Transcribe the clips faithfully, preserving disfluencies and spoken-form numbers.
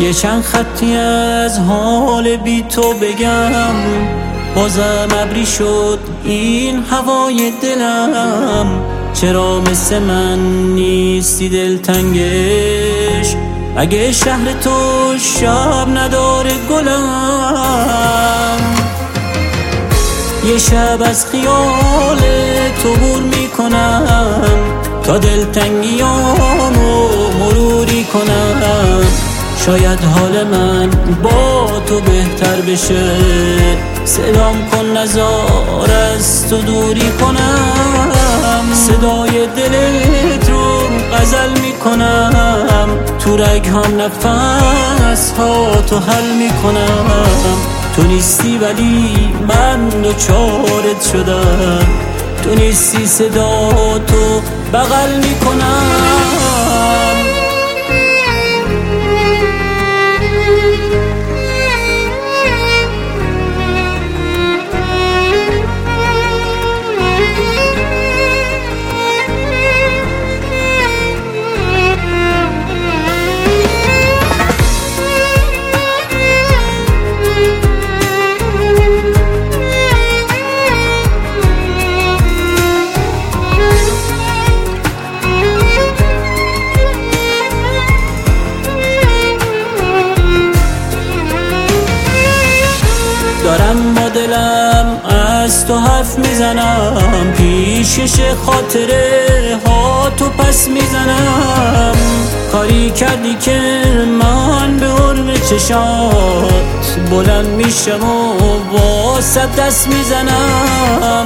یه چند خطی از حال بی تو بگم، بازم ابری شد این هوای دلم. چرا مثل من نیستی دلتنگش، اگه شهر تو شب نداره گلم؟ یه شب از خیال تو بور میکنم تا دلتنگیامو مروری کنم. شاید حال من با تو بهتر بشه، صدام کن نزار از تو دوری کنم. صدای دلت رو غزل میکنم، تو رگ‌هام نفس ها تو حل میکنم. تو نیستی ولی من دوچارت شدم، تو نیستی صدا تو بغل میکنم. دارم با دلم از تو حرف میزنم، پیشش خاطره ها تو پس میزنم. کاری کردی که من به حرم چشات بلند میشم و با صد دست میزنم.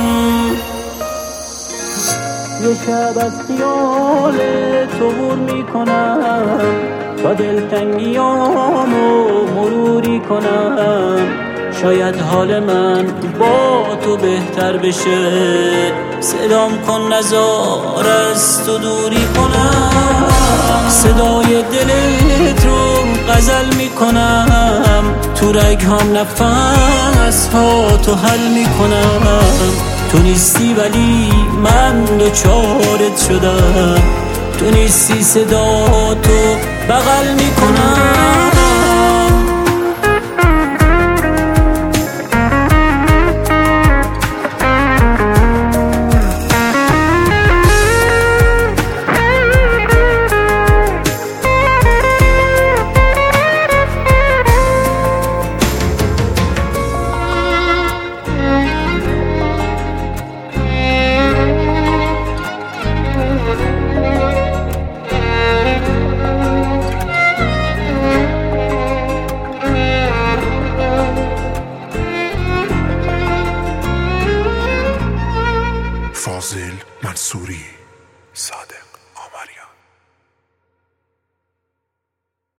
یه شب از خیال تو بور میکنم تا دلتنگیامو مروری کنم. شاید حال من با تو بهتر بشه، صدام کن نزار از تو دوری کنم. صدای دلت رو غزل میکنم، تو رگ‌هام نفس ها تو حل میکنم. تو نیستی ولی من دوچارت شدم، تو نیستی صدا تو بغل میکنم. فاضل منصوری صادق.